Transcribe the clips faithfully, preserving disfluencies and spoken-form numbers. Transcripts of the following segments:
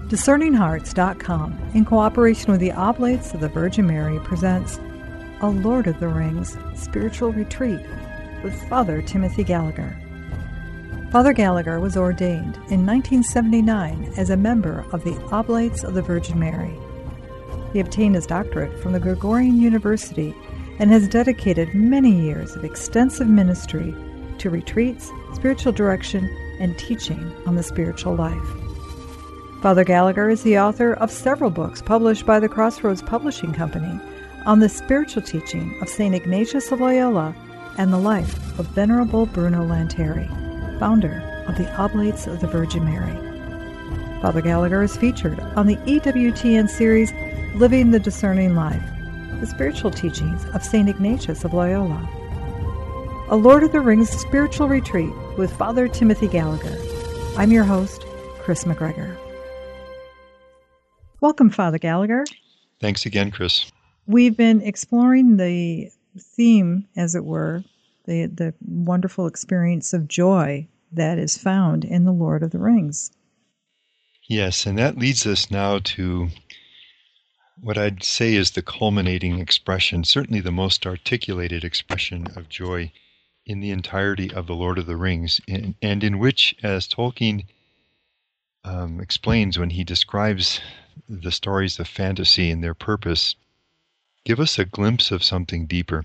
Discerning Hearts dot com, in cooperation with the Oblates of the Virgin Mary, presents A Lord of the Rings Spiritual Retreat with Father Timothy Gallagher. Father Gallagher was ordained in nineteen seventy-nine as a member of the Oblates of the Virgin Mary. He obtained his doctorate from the Gregorian University and has dedicated many years of extensive ministry to retreats, spiritual direction, and teaching on the spiritual life. Father Gallagher is the author of several books published by the Crossroads Publishing Company on the spiritual teaching of Saint Ignatius of Loyola and the life of Venerable Bruno Lanteri, founder of the Oblates of the Virgin Mary. Father Gallagher is featured on the E W T N series Living the Discerning Life, the spiritual teachings of Saint Ignatius of Loyola. A Lord of the Rings Spiritual Retreat with Father Timothy Gallagher. I'm your host, Chris McGregor. Welcome, Father Gallagher. Thanks again, Chris. We've been exploring the theme, as it were, the, the wonderful experience of joy that is found in the Lord of the Rings. Yes, and that leads us now to what I'd say is the culminating expression, certainly the most articulated expression of joy in the entirety of the Lord of the Rings, and, and in which, as Tolkien um, explains when he describes the stories of fantasy and their purpose, give us a glimpse of something deeper.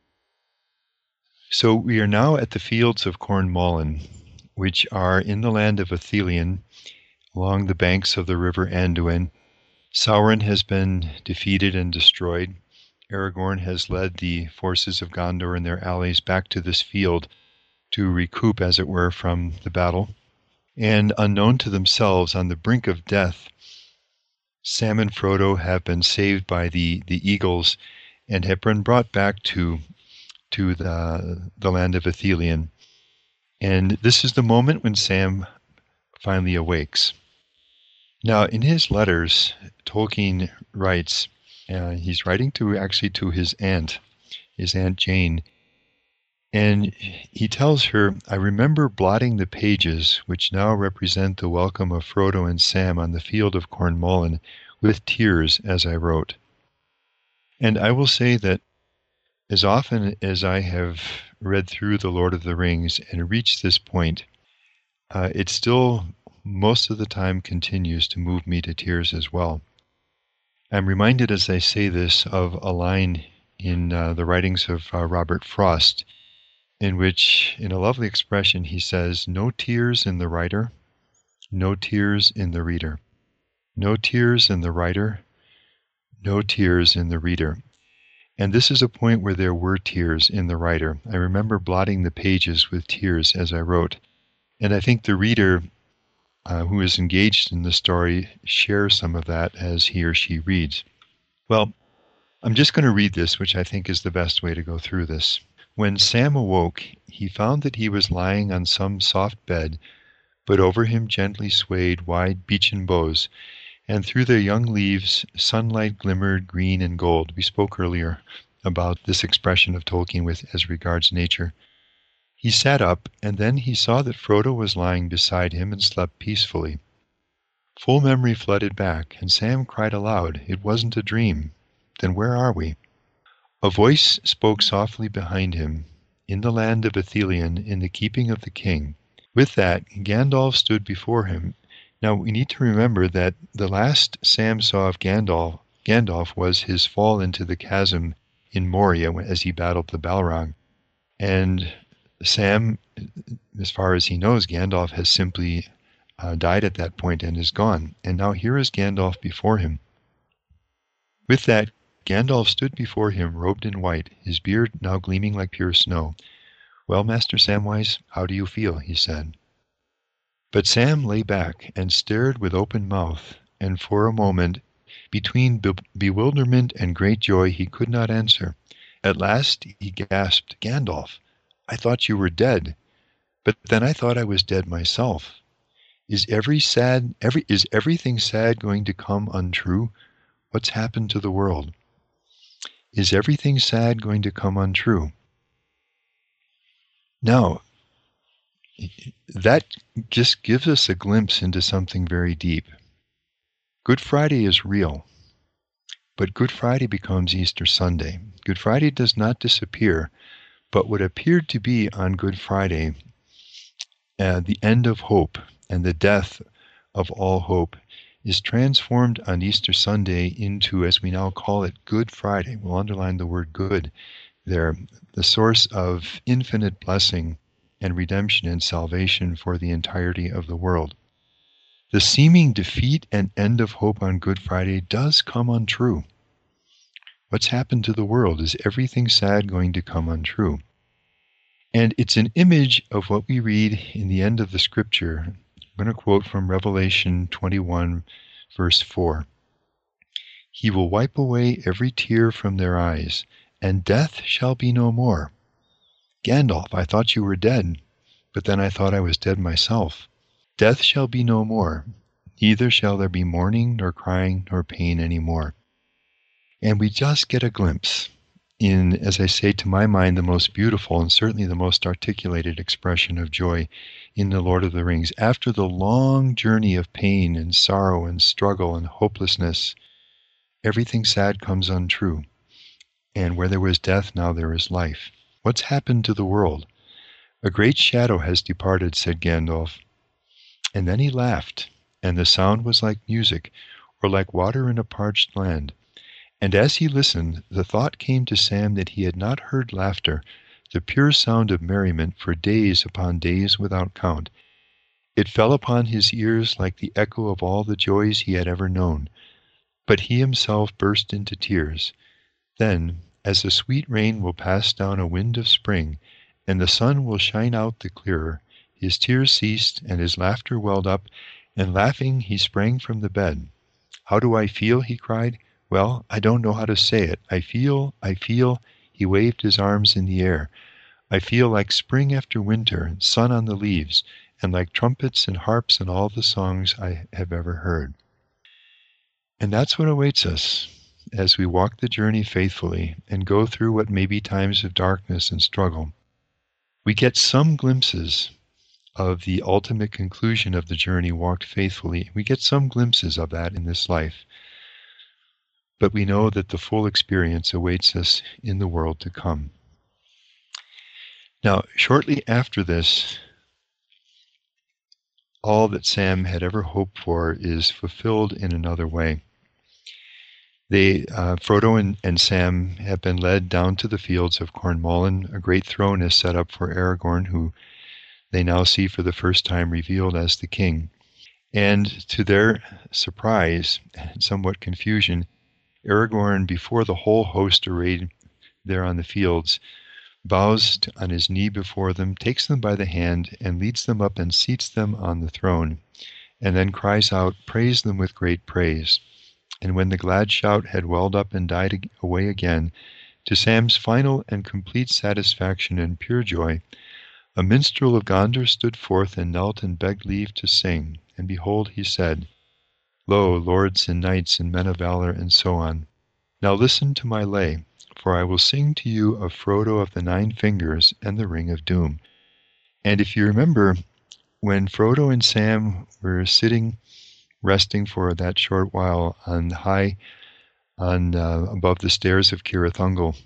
So we are now at the fields of Cornwallen, which are in the land of Ithilien, along the banks of the river Anduin. Sauron has been defeated and destroyed. Aragorn has led the forces of Gondor and their allies back to this field to recoup, as it were, from the battle. And unknown to themselves, on the brink of death, Sam and Frodo have been saved by the, the eagles and have been brought back to, to the, the land of Ithilien. And this is the moment when Sam finally awakes. Now, in his letters, Tolkien writes, uh, he's writing to actually to his aunt, his Aunt Jane, and he tells her, I remember blotting the pages which now represent the welcome of Frodo and Sam on the field of Cornwallen with tears as I wrote. And I will say that as often as I have read through The Lord of the Rings and reached this point, uh, it still most of the time continues to move me to tears as well. I'm reminded as I say this of a line in uh, the writings of uh, Robert Frost, in which, in a lovely expression, he says, no tears in the writer, no tears in the reader. No tears in the writer, no tears in the reader. And this is a point where there were tears in the writer. I remember blotting the pages with tears as I wrote. And I think the reader uh, who is engaged in the story shares some of that as he or she reads. Well, I'm just going to read this, which I think is the best way to go through this. When Sam awoke, he found that he was lying on some soft bed, but over him gently swayed wide beechen boughs, and through their young leaves sunlight glimmered green and gold. We spoke earlier about this expression of Tolkien with as regards nature. He sat up, and then he saw that Frodo was lying beside him and slept peacefully. Full memory flooded back, and Sam cried aloud, it wasn't a dream. Then where are we? A voice spoke softly behind him, in the land of Ithilien, in the keeping of the king. With that, Gandalf stood before him. Now, we need to remember that the last Sam saw of Gandalf, Gandalf was his fall into the chasm in Moria as he battled the Balrog. And Sam, as far as he knows, Gandalf has simply uh, died at that point and is gone. And now here is Gandalf before him. With that, Gandalf stood before him, robed in white, his beard now gleaming like pure snow. Well, Master Samwise, how do you feel? He said. But Sam lay back and stared with open mouth, and for a moment, between be- bewilderment and great joy, he could not answer. At last he gasped, Gandalf, I thought you were dead, but then I thought I was dead myself. Is every sad, every is everything sad going to come untrue? What's happened to the world? Is everything sad going to come untrue? Now, that just gives us a glimpse into something very deep. Good Friday is real, but Good Friday becomes Easter Sunday. Good Friday does not disappear, but what appeared to be on Good Friday, uh, the end of hope and the death of all hope, is transformed on Easter Sunday into, as we now call it, Good Friday. We'll underline the word good there, the source of infinite blessing and redemption and salvation for the entirety of the world. The seeming defeat and end of hope on Good Friday does come untrue. What's happened to the world? Is everything sad going to come untrue? And it's an image of what we read in the end of the scripture. I'm going to quote from Revelation twenty-one, verse four. He will wipe away every tear from their eyes, and death shall be no more. Gandalf, I thought you were dead, but then I thought I was dead myself. Death shall be no more, neither shall there be mourning, nor crying, nor pain any more. And we just get a glimpse in, as I say, to my mind, the most beautiful and certainly the most articulated expression of joy in The Lord of the Rings. After the long journey of pain and sorrow and struggle and hopelessness, everything sad comes untrue. And where there was death, now there is life. What's happened to the world? A great shadow has departed, said Gandalf. And then he laughed, and the sound was like music, or like water in a parched land. And as he listened, the thought came to Sam that he had not heard laughter, the pure sound of merriment, for days upon days without count. It fell upon his ears like the echo of all the joys he had ever known. But he himself burst into tears. Then, as the sweet rain will pass down a wind of spring, and the sun will shine out the clearer, his tears ceased, and his laughter welled up, and laughing he sprang from the bed. How do I feel? He cried. Well, I don't know how to say it. I feel, I feel, he waved his arms in the air. I feel like spring after winter, and sun on the leaves, and like trumpets and harps and all the songs I have ever heard. And that's what awaits us as we walk the journey faithfully and go through what may be times of darkness and struggle. We get some glimpses of the ultimate conclusion of the journey walked faithfully. We get some glimpses of that in this life. But we know that the full experience awaits us in the world to come. Now, shortly after this, all that Sam had ever hoped for is fulfilled in another way. They, uh, Frodo and, and Sam have been led down to the fields of Cornwallen. A great throne is set up for Aragorn, who they now see for the first time revealed as the king. And to their surprise and somewhat confusion, Aragorn, before the whole host arrayed there on the fields, bows on his knee before them, takes them by the hand, and leads them up and seats them on the throne, and then cries out, "Praise them with great praise." And when the glad shout had welled up and died away again, to Sam's final and complete satisfaction and pure joy, a minstrel of Gondor stood forth and knelt and begged leave to sing. And behold, he said, "Lo, lords and knights and men of valor," and so on. "Now listen to my lay, for I will sing to you of Frodo of the Nine Fingers and the Ring of Doom." And if you remember, when Frodo and Sam were sitting, resting for that short while on high, on uh, above the stairs of Cirith Ungol,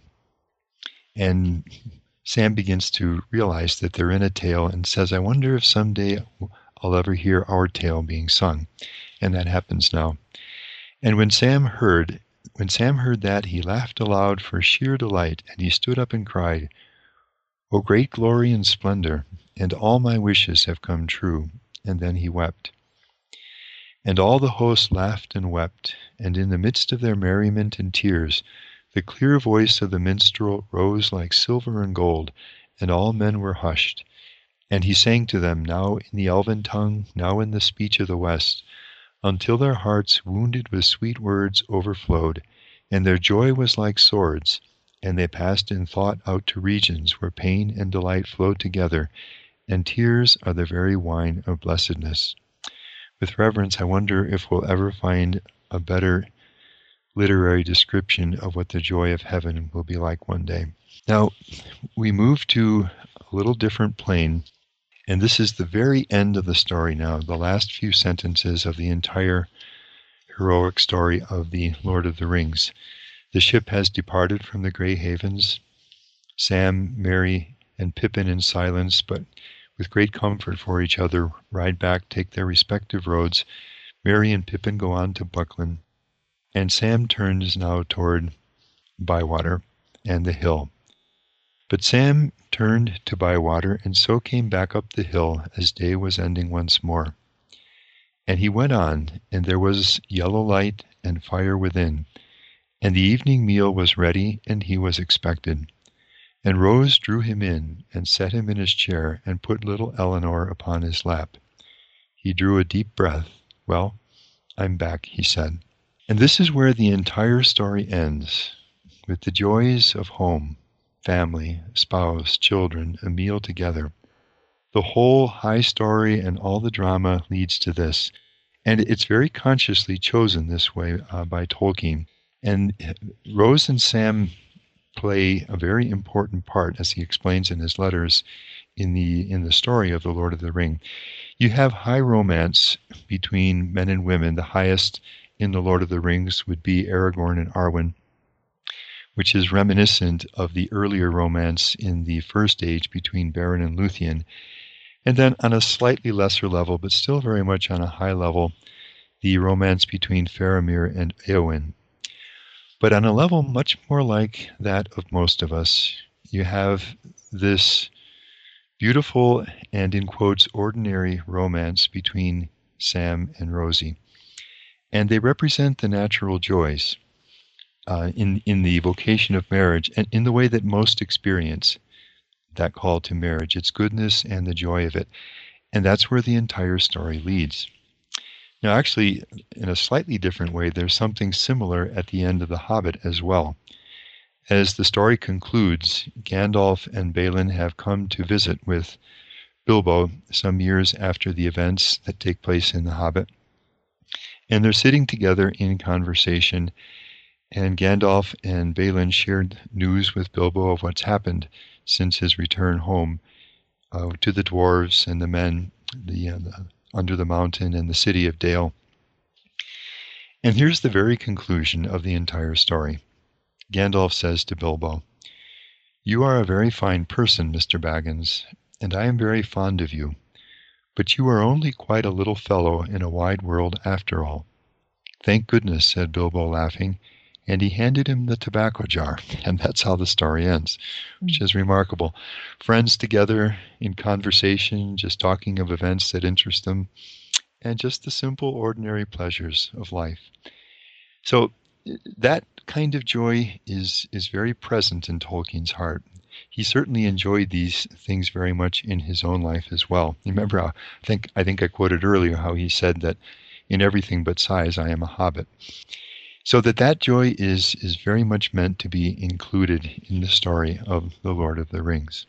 and Sam begins to realize that they're in a tale and says, "I wonder if someday I'll ever hear our tale being sung." And that happens now. And when Sam heard, when Sam heard that, he laughed aloud for sheer delight, and he stood up and cried, "O great glory and splendor, and all my wishes have come true." And then he wept. And all the host laughed and wept, and in the midst of their merriment and tears, the clear voice of the minstrel rose like silver and gold, and all men were hushed. And he sang to them, now in the elven tongue, now in the speech of the West, until their hearts, wounded with sweet words, overflowed, and their joy was like swords, and they passed in thought out to regions where pain and delight flow together, and tears are the very wine of blessedness. With reverence, I wonder if we'll ever find a better literary description of what the joy of heaven will be like one day. Now, we move to a little different plane, and this is the very end of the story now, the last few sentences of the entire heroic story of the Lord of the Rings. The ship has departed from the Grey Havens. Sam, Merry, and Pippin in silence, but with great comfort for each other, ride back, take their respective roads. Merry and Pippin go on to Buckland, and Sam turns now toward Bywater and the hill. But Sam turned to Bywater, and so came back up the hill as day was ending once more. And he went on, and there was yellow light and fire within, and the evening meal was ready, and he was expected. And Rose drew him in, and set him in his chair, and put little Eleanor upon his lap. He drew a deep breath. "Well, I'm back," he said. And this is where the entire story ends, with the joys of home, family, spouse, children, a meal together. The whole high story and all the drama leads to this. And it's very consciously chosen this way uh, by Tolkien. And Rose and Sam play a very important part, as he explains in his letters, in the in the story of the Lord of the Ring. You have high romance between men and women. The highest in the Lord of the Rings would be Aragorn and Arwen, which is reminiscent of the earlier romance in the First Age between Beren and Luthien. And then on a slightly lesser level, but still very much on a high level, the romance between Faramir and Éowyn. But on a level much more like that of most of us, you have this beautiful and, in quotes, ordinary romance between Sam and Rosie. And they represent the natural joys uh, in, in the vocation of marriage, and in the way that most experience that call to marriage, its goodness and the joy of it. And that's where the entire story leads. Now, actually, in a slightly different way, there's something similar at the end of The Hobbit as well. As the story concludes, Gandalf and Balin have come to visit with Bilbo some years after the events that take place in The Hobbit. And they're sitting together in conversation, and Gandalf and Balin shared news with Bilbo of what's happened since his return home uh, to the dwarves and the men, the, uh, the under the mountain and the city of Dale. And here's the very conclusion of the entire story. Gandalf says to Bilbo, "You are a very fine person, Mister Baggins, and I am very fond of you, but you are only quite a little fellow in a wide world after all." "Thank goodness," said Bilbo, laughing, and he handed him the tobacco jar, and that's how the story ends, which is remarkable. Friends together in conversation, just talking of events that interest them, and just the simple, ordinary pleasures of life. So that kind of joy is, is very present in Tolkien's heart. He certainly enjoyed these things very much in his own life as well. Remember, how, I think I think I quoted earlier how he said that in everything but size, I am a hobbit. So that that joy is, is very much meant to be included in the story of the Lord of the Rings.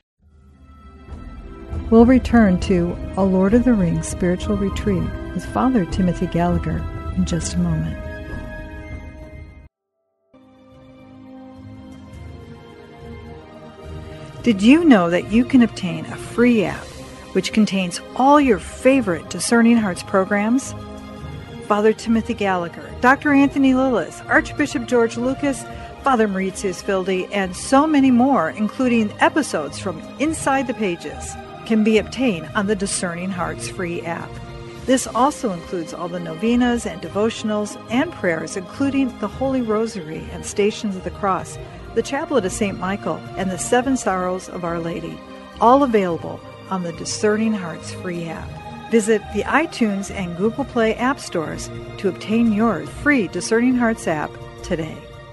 We'll return to A Lord of the Rings Spiritual Retreat with Father Timothy Gallagher in just a moment. Did you know that you can obtain a free app which contains all your favorite Discerning Hearts programs? Father Timothy Gallagher, Doctor Anthony Lillis, Archbishop George Lucas, Father Mauritius Fildi, and so many more, including episodes from Inside the Pages, can be obtained on the Discerning Hearts free app. This also includes all the novenas and devotionals and prayers, including the Holy Rosary and Stations of the Cross, the Chaplet of Saint Michael, and the Seven Sorrows of Our Lady, all available on the Discerning Hearts free app. Visit the iTunes and Google Play app stores to obtain your free Discerning Hearts app today.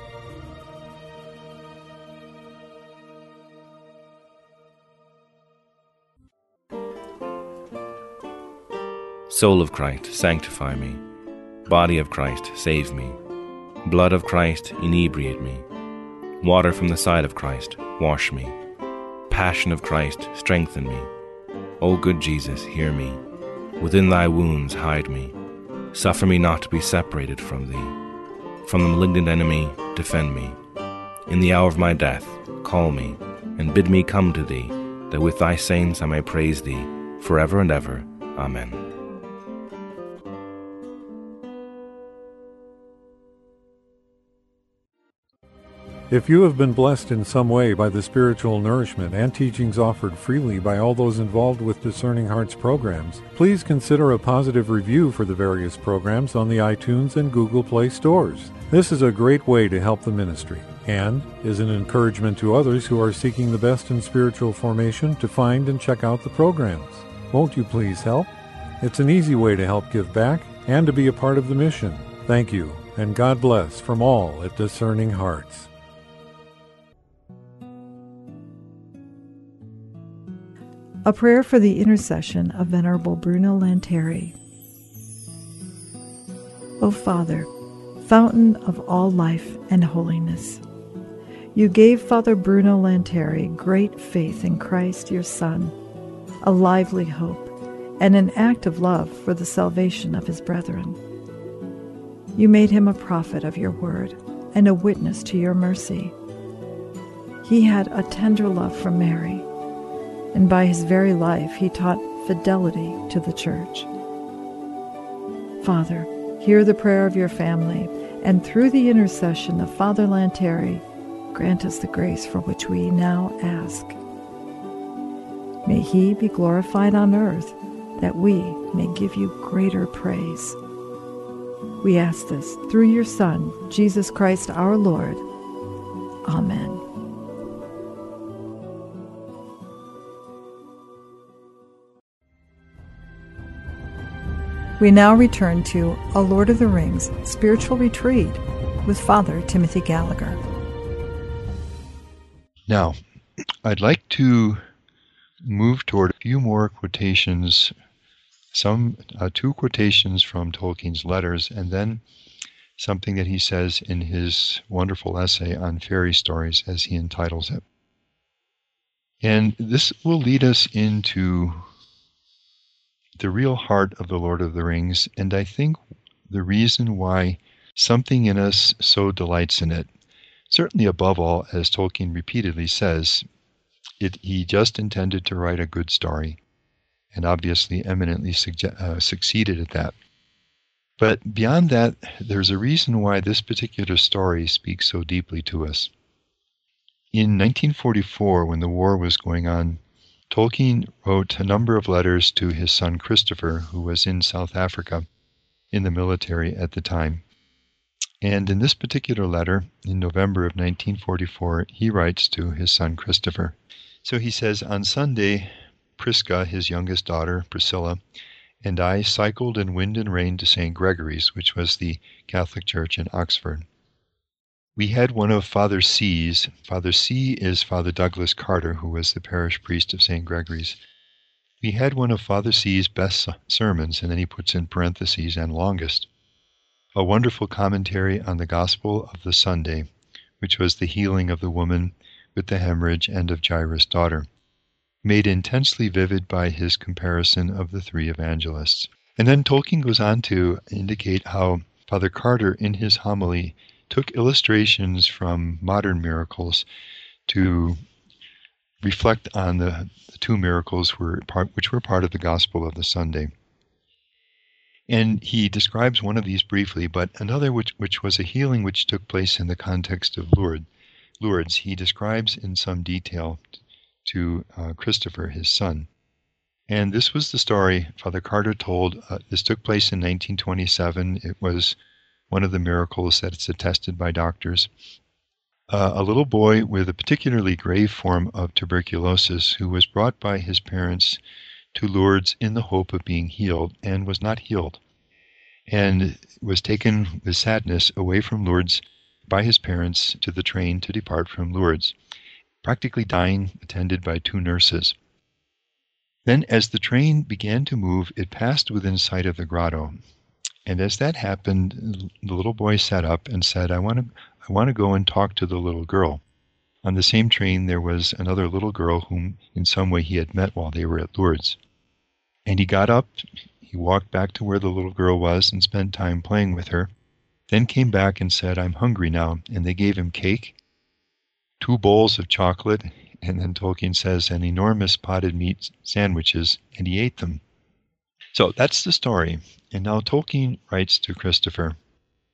Soul of Christ, sanctify me. Body of Christ, save me. Blood of Christ, inebriate me. Water from the side of Christ, wash me. Passion of Christ, strengthen me. O good Jesus, hear me. Within thy wounds hide me. Suffer me not to be separated from thee. From the malignant enemy, defend me. In the hour of my death, call me, and bid me come to thee, that with thy saints I may praise thee, forever and ever. Amen. If you have been blessed in some way by the spiritual nourishment and teachings offered freely by all those involved with Discerning Hearts programs, please consider a positive review for the various programs on the iTunes and Google Play stores. This is a great way to help the ministry and is an encouragement to others who are seeking the best in spiritual formation to find and check out the programs. Won't you please help? It's an easy way to help give back and to be a part of the mission. Thank you, and God bless from all at Discerning Hearts. A prayer for the intercession of Venerable Bruno Lanteri. O Father, fountain of all life and holiness, you gave Father Bruno Lanteri great faith in Christ your Son, a lively hope, and an act of love for the salvation of his brethren. You made him a prophet of your word and a witness to your mercy. He had a tender love for Mary, and by his very life he taught fidelity to the Church. Father, hear the prayer of your family, and through the intercession of Father Lanteri, grant us the grace for which we now ask. May he be glorified on earth, that we may give you greater praise. We ask this through your Son, Jesus Christ our Lord. Amen. We now return to A Lord of the Rings Spiritual Retreat with Father Timothy Gallagher. Now, I'd like to move toward a few more quotations, some uh, two quotations from Tolkien's letters, and then something that he says in his wonderful essay on fairy stories, as he entitles it. And this will lead us into the real heart of the Lord of the Rings, and I think the reason why something in us so delights in it. Certainly above all, as Tolkien repeatedly says, it, he just intended to write a good story, and obviously eminently suge- uh, succeeded at that. But beyond that, there's a reason why this particular story speaks so deeply to us. In nineteen forty-four, when the war was going on, Tolkien wrote a number of letters to his son Christopher, who was in South Africa in the military at the time. And in this particular letter, in November of nineteen forty-four, he writes to his son Christopher. So he says, on Sunday, Prisca, his youngest daughter, Priscilla, and I cycled in wind and rain to Saint Gregory's, which was the Catholic church in Oxford. We had one of Father C's. Father C is Father Douglas Carter, who was the parish priest of Saint Gregory's. We had one of Father C's best sermons, and then he puts in parentheses, and longest. A wonderful commentary on the Gospel of the Sunday, which was the healing of the woman with the hemorrhage and of Jairus' daughter, made intensely vivid by his comparison of the three evangelists. And then Tolkien goes on to indicate how Father Carter, in his homily, took illustrations from modern miracles to reflect on the, the two miracles were part, which were part of the Gospel of the Sunday. And he describes one of these briefly, but another which, which was a healing which took place in the context of Lourdes, Lourdes he describes in some detail to uh, Christopher, his son. And this was the story Father Carter told. Uh, this took place in nineteen twenty-seven. It was one of the miracles that it's attested by doctors. Uh, a little boy with a particularly grave form of tuberculosis who was brought by his parents to Lourdes in the hope of being healed and was not healed, and was taken with sadness away from Lourdes by his parents to the train to depart from Lourdes, practically dying, attended by two nurses. Then as the train began to move, it passed within sight of the grotto. And as that happened, the little boy sat up and said, I want to I want to go and talk to the little girl. On the same train, there was another little girl whom in some way he had met while they were at Lourdes. And he got up, he walked back to where the little girl was and spent time playing with her, then came back and said, I'm hungry now. And they gave him cake, two bowls of chocolate, and then Tolkien says an enormous potted meat sandwiches, and he ate them. So that's the story. And now Tolkien writes to Christopher,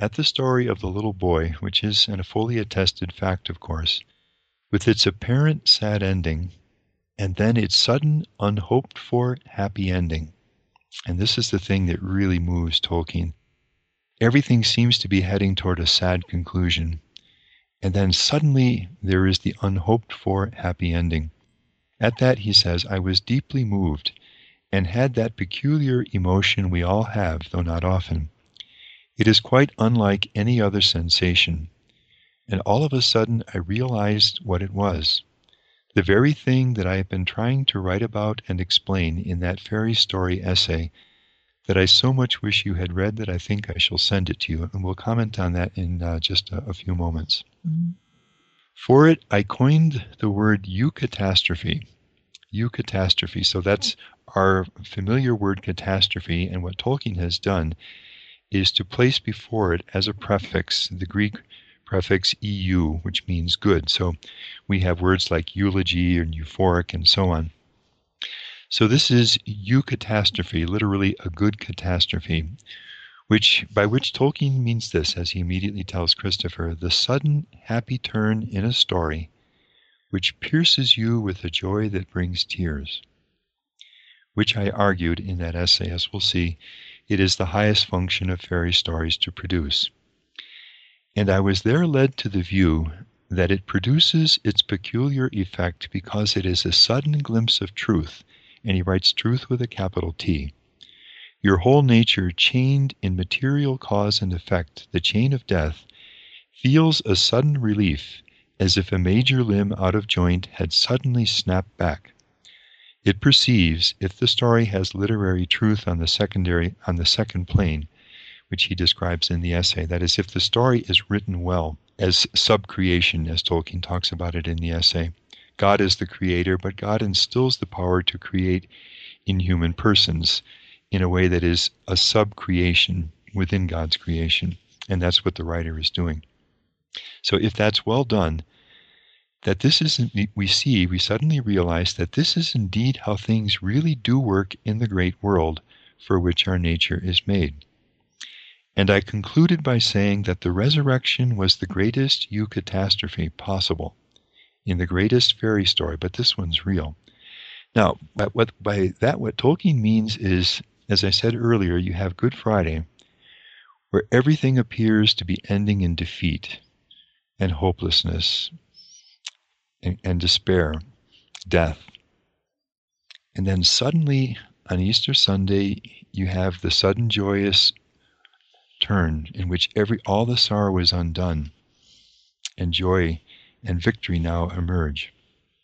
at the story of the little boy, which is an, a fully attested fact, of course, with its apparent sad ending, and then its sudden, unhoped-for, happy ending. And this is the thing that really moves Tolkien. Everything seems to be heading toward a sad conclusion, and then suddenly there is the unhoped-for, happy ending. At that, he says, I was deeply moved, and had that peculiar emotion we all have, though not often. It is quite unlike any other sensation, and all of a sudden I realized what it was. The very thing that I have been trying to write about and explain in that fairy story essay that I so much wish you had read that I think I shall send it to you, and we'll comment on that in uh, just a, a few moments. Mm-hmm. For it, I coined the word eucatastrophe. Eucatastrophe. So that's our familiar word catastrophe, and what Tolkien has done is to place before it as a prefix the Greek prefix eu, which means good. So we have words like eulogy and euphoric and so on. So this is eucatastrophe, literally a good catastrophe, which by which Tolkien means this, as he immediately tells Christopher, the sudden happy turn in a story which pierces you with a joy that brings tears, which I argued in that essay, as we'll see, it is the highest function of fairy stories to produce. And I was there led to the view that it produces its peculiar effect because it is a sudden glimpse of truth, and he writes truth with a capital T. Your whole nature, chained in material cause and effect, the chain of death, feels a sudden relief, as if a major limb out of joint had suddenly snapped back. It perceives, if the story has literary truth on the secondary, on the second plane, which he describes in the essay, that is, if the story is written well, as subcreation, as Tolkien talks about it in the essay. God is the creator, but God instills the power to create in human persons in a way that is a subcreation within God's creation, and that's what the writer is doing. So if that's well done, that this is, we see, we suddenly realize that this is indeed how things really do work in the great world for which our nature is made. And I concluded by saying that the resurrection was the greatest eucatastrophe possible in the greatest fairy story, but this one's real. Now, by, what, by that, what Tolkien means is, as I said earlier, you have Good Friday, where everything appears to be ending in defeat and hopelessness and, and despair, death. And then suddenly, on Easter Sunday, you have the sudden joyous turn in which every all the sorrow is undone, and joy and victory now emerge.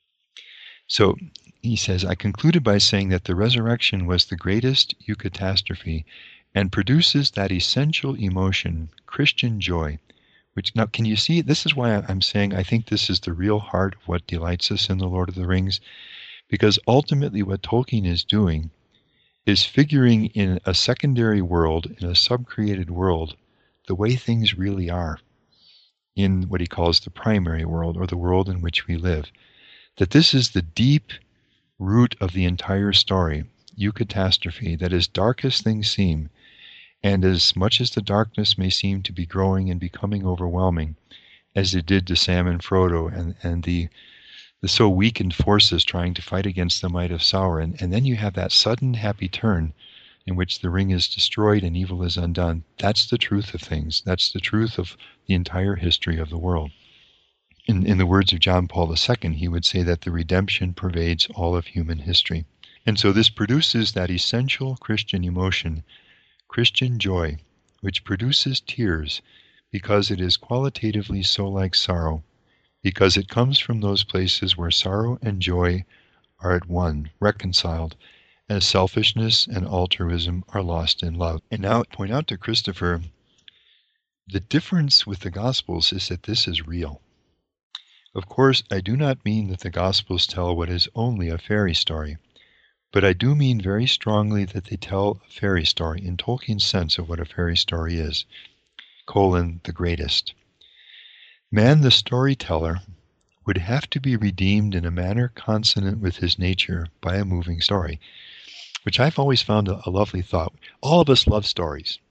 So he says, I concluded by saying that the resurrection was the greatest eucatastrophe and produces that essential emotion, Christian joy, which, now can you see, this is why I'm saying I think this is the real heart of what delights us in The Lord of the Rings, because ultimately what Tolkien is doing is figuring in a secondary world, in a sub-created world, the way things really are in what he calls the primary world, or the world in which we live. That this is the deep root of the entire story, eucatastrophe, that as dark as things seem, and as much as the darkness may seem to be growing and becoming overwhelming, as it did to Sam and Frodo and, and the the so weakened forces trying to fight against the might of Sauron, and then you have that sudden happy turn in which the ring is destroyed and evil is undone. That's the truth of things. That's the truth of the entire history of the world. In, in the words of John Paul the Second, he would say that the redemption pervades all of human history. And so this produces that essential Christian emotion, Christian joy, which produces tears because it is qualitatively so like sorrow, because it comes from those places where sorrow and joy are at one, reconciled, as selfishness and altruism are lost in love. And now I point out to Christopher, the difference with the Gospels is that this is real. Of course, I do not mean that the Gospels tell what is only a fairy story, but I do mean very strongly that they tell a fairy story in Tolkien's sense of what a fairy story is, colon, the greatest. Man, the storyteller, would have to be redeemed in a manner consonant with his nature by a moving story, which I've always found a, a lovely thought. All of us love stories.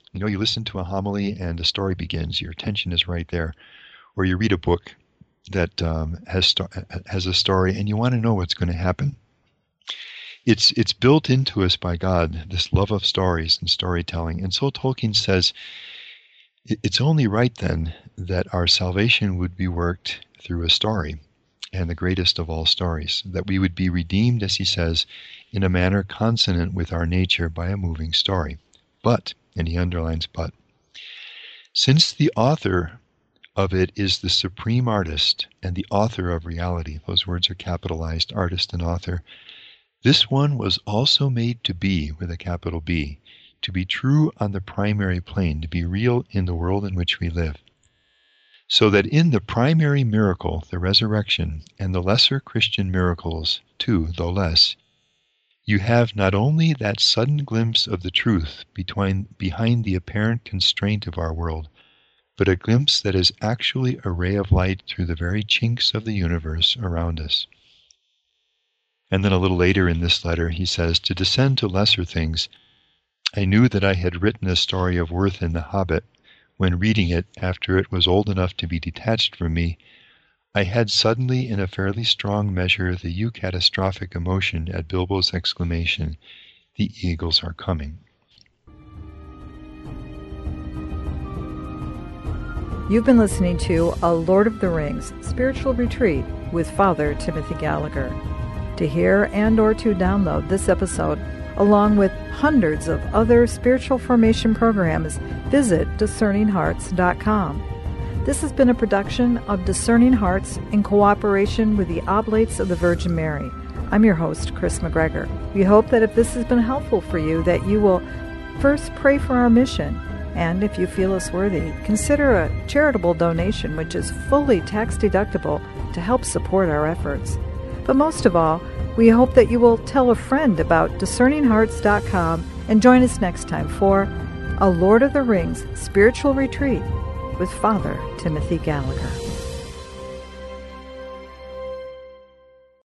You know, you listen to a homily and the story begins. Your attention is right there. Or you read a book that um, has sto- has a story and you want to know what's going to happen. It's it's built into us by God, this love of stories and storytelling. And so Tolkien says, it's only right then that our salvation would be worked through a story, and the greatest of all stories, that we would be redeemed, as he says, in a manner consonant with our nature by a moving story. But, and he underlines but, since the author of it is the supreme artist and the author of reality, those words are capitalized, artist and author, this one was also made to be, with a capital B, to be true on the primary plane, to be real in the world in which we live. So that in the primary miracle, the resurrection, and the lesser Christian miracles, too, though less, you have not only that sudden glimpse of the truth between, behind the apparent constraint of our world, but a glimpse that is actually a ray of light through the very chinks of the universe around us. And then a little later in this letter, he says, to descend to lesser things, I knew that I had written a story of worth in The Hobbit. When reading it, after it was old enough to be detached from me, I had suddenly, in a fairly strong measure, the eucatastrophic emotion at Bilbo's exclamation, "The eagles are coming." You've been listening to A Lord of the Rings Spiritual Retreat with Father Timothy Gallagher. To hear and or to download this episode, along with hundreds of other spiritual formation programs, visit discerning hearts dot com. This has been a production of Discerning Hearts in cooperation with the Oblates of the Virgin Mary. I'm your host, Chris McGregor. We hope that if this has been helpful for you, that you will first pray for our mission, and if you feel us worthy, consider a charitable donation which is fully tax-deductible to help support our efforts. But most of all, we hope that you will tell a friend about discerning hearts dot com and join us next time for A Lord of the Rings Spiritual Retreat with Father Timothy Gallagher.